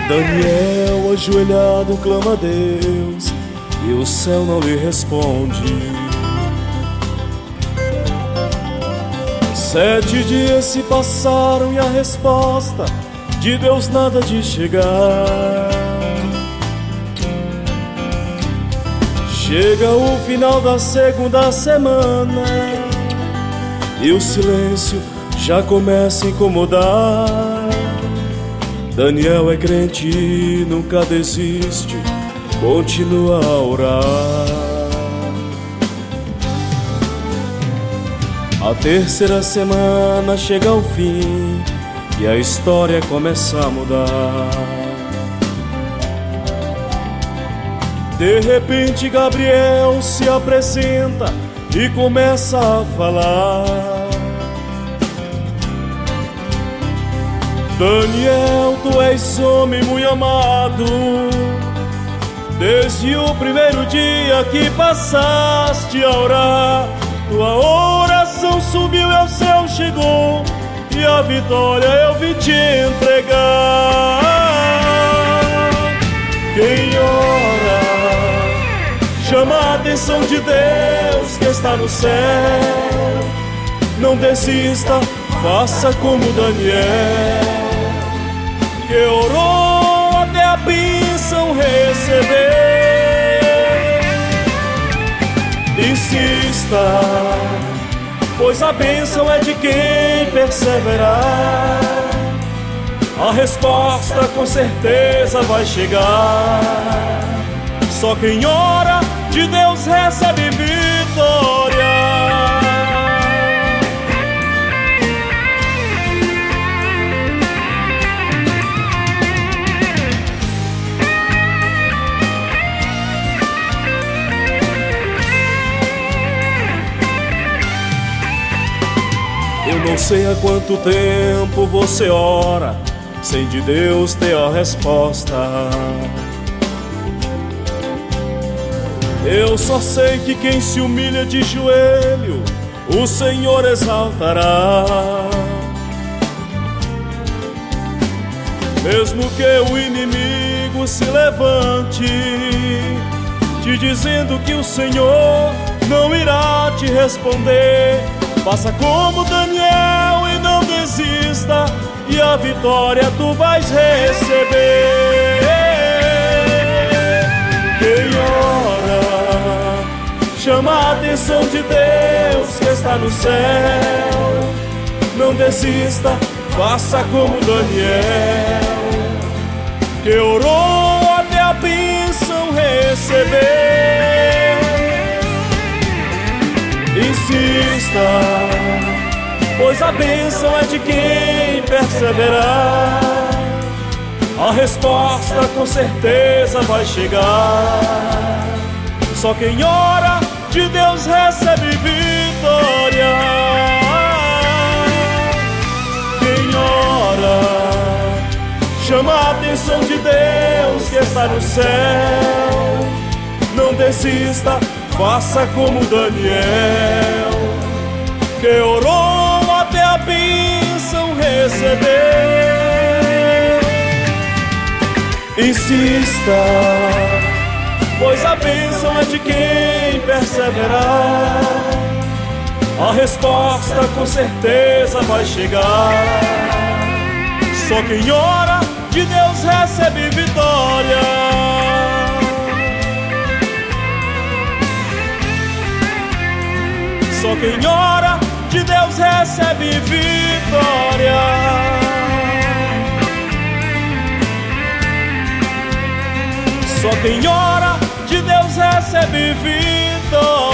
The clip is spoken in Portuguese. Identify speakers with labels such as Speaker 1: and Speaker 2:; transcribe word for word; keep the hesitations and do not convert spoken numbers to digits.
Speaker 1: Daniel, ajoelhado, clama a Deus e o céu não lhe responde. Sete dias se passaram e a resposta de Deus nada de chegar. Chega o final da segunda semana e o silêncio já começa a incomodar. Daniel é crente, nunca desiste, continua a orar. A terceira semana chega ao fim e a história começa a mudar. De repente Gabriel se apresenta e começa a falar. Daniel, tu és homem muito amado, desde o primeiro dia que passaste a orar. Tua oração subiu e ao céu chegou, e a vitória eu vim te entregar. Quem ora, chama a atenção de Deus que está no céu. Não desista, faça como Daniel, que orou até a bênção receber. Insista, pois a bênção é de quem perseverar. A resposta com certeza vai chegar. Só quem ora de Deus recebe vitória. Eu não sei há quanto tempo você ora sem de Deus ter a resposta. Eu só sei que quem se humilha de joelho, o Senhor exaltará. Mesmo que o inimigo se levante, te dizendo que o Senhor não irá te responder, faça como Daniel e não desista, e a vitória tu vais receber. Quem ora, chama a atenção de Deus que está no céu. Não desista, faça como Daniel, que orou até a bênção receber. Insista, pois a bênção é de quem perseverar. A resposta com certeza vai chegar. Só quem ora de Deus recebe vitória. Quem ora, chama a atenção de Deus que está no céu. Não desista, faça como Daniel, que orou até a bênção receber. Insista, pois a bênção é de quem perseverar. A resposta com certeza vai chegar. Só quem ora de Deus recebe vitória. Só quem ora de Deus recebe vitória. Só quem ora de Deus recebe vitória.